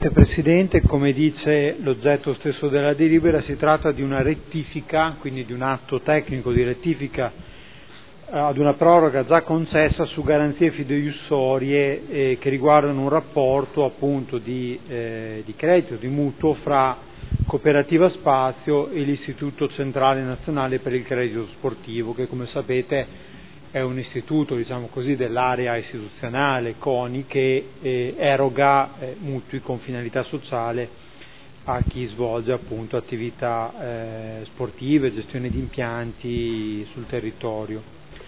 Esattamente, Presidente, come dice l'oggetto stesso della delibera, si tratta di una rettifica, quindi di un atto tecnico di rettifica ad una proroga già concessa su garanzie fideiussorie che riguardano un rapporto appunto di credito, di mutuo fra Cooperativa Spazio e l'Istituto Centrale Nazionale per il Credito Sportivo, che come sapete è un istituto, diciamo così, dell'area istituzionale CONI che eroga mutui con finalità sociale a chi svolge appunto attività sportive, gestione di impianti sul territorio.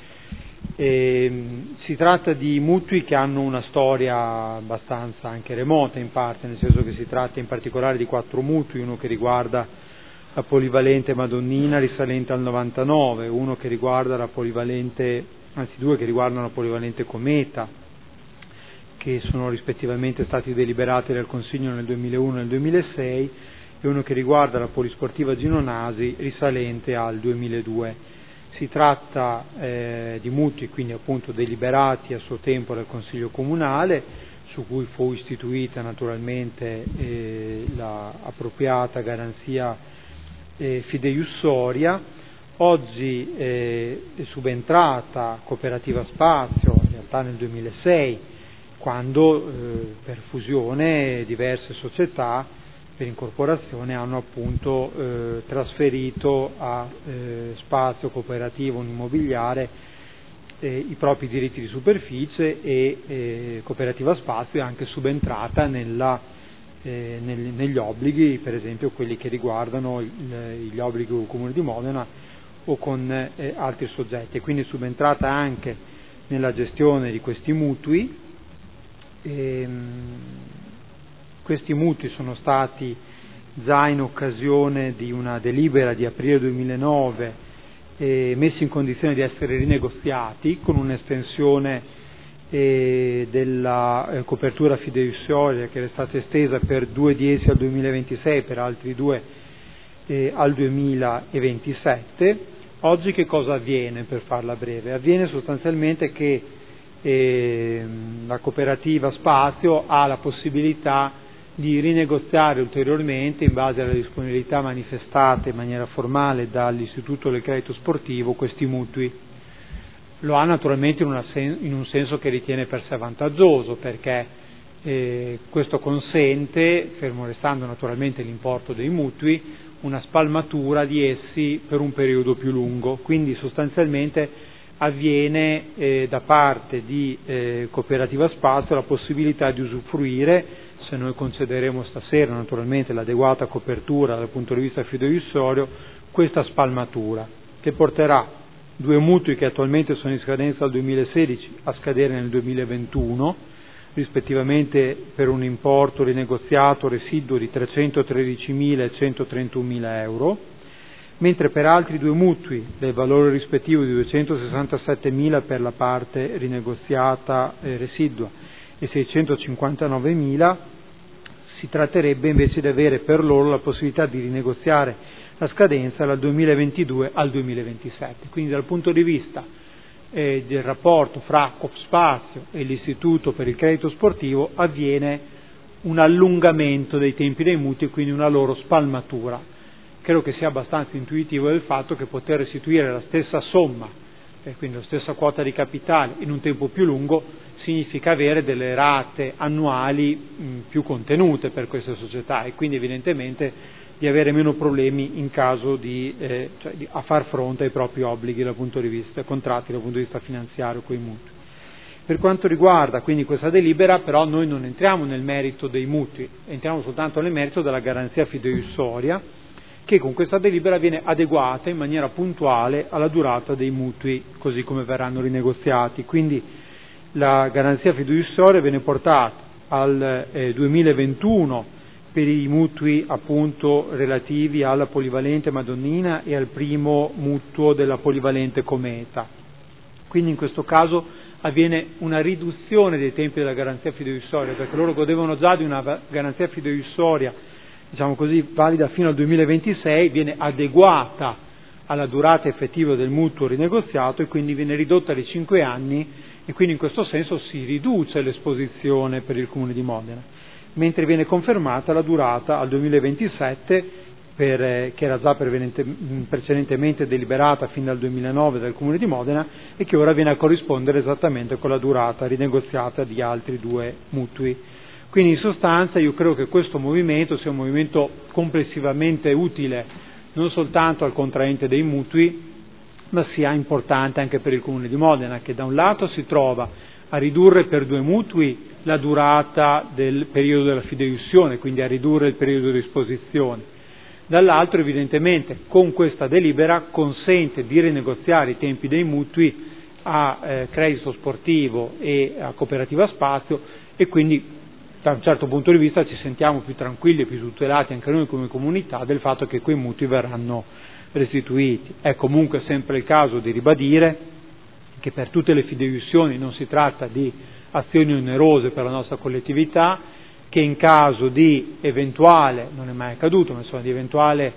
Si tratta di mutui che hanno una storia abbastanza anche remota in parte, nel senso che si tratta in particolare di 4 mutui, uno che riguarda la polivalente Madonnina risalente al 99, uno che riguarda la polivalente, anzi 2 che riguardano la polivalente Cometa, che sono rispettivamente stati deliberati dal Consiglio nel 2001 e nel 2006, e uno che riguarda la polisportiva Gino Nasi risalente al 2002. Si tratta di mutui quindi appunto deliberati a suo tempo dal Consiglio Comunale, su cui fu istituita naturalmente la appropriata garanzia fideiussoria. Oggi è subentrata Cooperativa Spazio, in realtà nel 2006, quando per fusione diverse società per incorporazione hanno appunto trasferito a Spazio Cooperativo Immobiliare i propri diritti di superficie e Cooperativa Spazio è anche subentrata negli obblighi, per esempio quelli che riguardano gli obblighi con il Comune di Modena o con altri soggetti, e quindi è subentrata anche nella gestione di questi mutui. Questi mutui sono stati già in occasione di una delibera di aprile 2009 messi in condizione di essere rinegoziati con un'estensione della copertura fideiussoria che è stata estesa per 2 di essi al 2026, per altri 2 al 2027. Oggi che cosa avviene, per farla breve? Avviene sostanzialmente che la Cooperativa Spazio ha la possibilità di rinegoziare ulteriormente, in base alle disponibilità manifestate in maniera formale dall'Istituto del Credito Sportivo, questi mutui. Lo ha naturalmente in un senso che ritiene per sé vantaggioso, perché questo consente, fermo restando naturalmente l'importo dei mutui, una spalmatura di essi per un periodo più lungo. Quindi sostanzialmente avviene da parte di Cooperativa Spazio la possibilità di usufruire, se noi concederemo stasera naturalmente l'adeguata copertura dal punto di vista fideiussorio, questa spalmatura che porterà 2 mutui che attualmente sono in scadenza al 2016 a scadere nel 2021, rispettivamente per un importo rinegoziato residuo di 313.000 e 131.000 euro, mentre per altri 2 mutui del valore rispettivo di 267.000 per la parte rinegoziata residua e 659.000 si tratterebbe invece di avere per loro la possibilità di rinegoziare la scadenza dal 2022 al 2027. Quindi dal punto di vista del rapporto fra Coopspazio e l'Istituto per il Credito Sportivo avviene un allungamento dei tempi dei mutui e quindi una loro spalmatura. Credo che sia abbastanza intuitivo del fatto che poter restituire la stessa somma, quindi la stessa quota di capitale in un tempo più lungo, significa avere delle rate annuali più contenute per queste società e quindi evidentemente di avere meno problemi in caso a far fronte ai propri obblighi dal punto di vista contratti, dal punto di vista finanziario coi mutui. Per quanto riguarda quindi questa delibera, però noi non entriamo nel merito dei mutui, entriamo soltanto nel merito della garanzia fideiussoria, che con questa delibera viene adeguata in maniera puntuale alla durata dei mutui, così come verranno rinegoziati. Quindi la garanzia fideiussoria viene portata al 2021 per i mutui appunto relativi alla polivalente Madonnina e al primo mutuo della polivalente Cometa. Quindi in questo caso avviene una riduzione dei tempi della garanzia fideiussoria, perché loro godevano già di una garanzia fideiussoria, diciamo così, valida fino al 2026, viene adeguata alla durata effettiva del mutuo rinegoziato e quindi viene ridotta di 5 anni e quindi in questo senso si riduce l'esposizione per il Comune di Modena. mentre viene confermata la durata al 2027 che era già precedentemente deliberata fin dal 2009 dal Comune di Modena e che ora viene a corrispondere esattamente con la durata rinegoziata di altri 2 mutui. Quindi in sostanza io credo che questo movimento sia un movimento complessivamente utile non soltanto al contraente dei mutui, ma sia importante anche per il Comune di Modena, che da un lato si trova a ridurre per 2 mutui la durata del periodo della fideiussione, quindi a ridurre il periodo di esposizione. Dall'altro evidentemente con questa delibera consente di rinegoziare i tempi dei mutui a Credito Sportivo e a Cooperativa Spazio e quindi da un certo punto di vista ci sentiamo più tranquilli e più tutelati anche noi come comunità del fatto che quei mutui verranno restituiti. È comunque sempre il caso di ribadire che per tutte le fideiussioni non si tratta di azioni onerose per la nostra collettività, che in caso di eventuale, non è mai accaduto, ma insomma di eventuale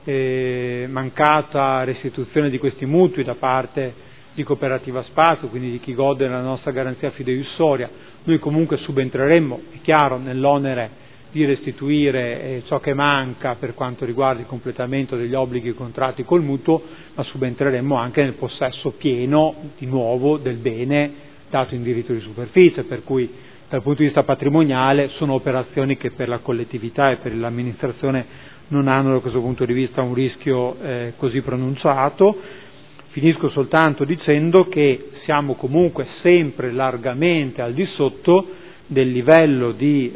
mancata restituzione di questi mutui da parte di Cooperativa Spazio, quindi di chi gode della nostra garanzia fideiussoria, noi comunque subentreremmo, è chiaro, nell'onere di restituire ciò che manca per quanto riguarda il completamento degli obblighi contratti col mutuo, ma subentreremmo anche nel possesso pieno, di nuovo, del bene dato in diritto di superficie, per cui dal punto di vista patrimoniale sono operazioni che per la collettività e per l'amministrazione non hanno da questo punto di vista un rischio così pronunciato. Finisco soltanto dicendo che siamo comunque sempre largamente al di sotto del livello di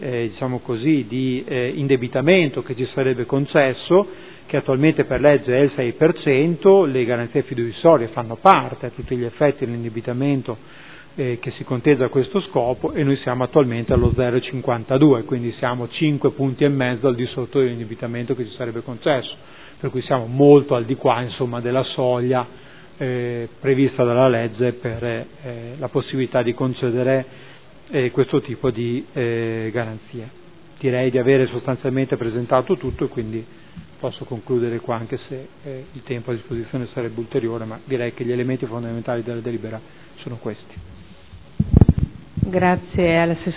indebitamento che ci sarebbe concesso, che attualmente per legge è il 6%, le garanzie fiduciarie fanno parte a tutti gli effetti dell'indebitamento che si conteggia a questo scopo e noi siamo attualmente allo 0,52, quindi siamo 5 punti e mezzo al di sotto dell'indebitamento che ci sarebbe concesso, per cui siamo molto al di qua insomma della soglia prevista dalla legge per la possibilità di concedere questo tipo di garanzie. Direi di avere sostanzialmente presentato tutto e quindi posso concludere qua, anche se il tempo a disposizione sarebbe ulteriore, ma direi che gli elementi fondamentali della delibera sono questi. Grazie all'assessore.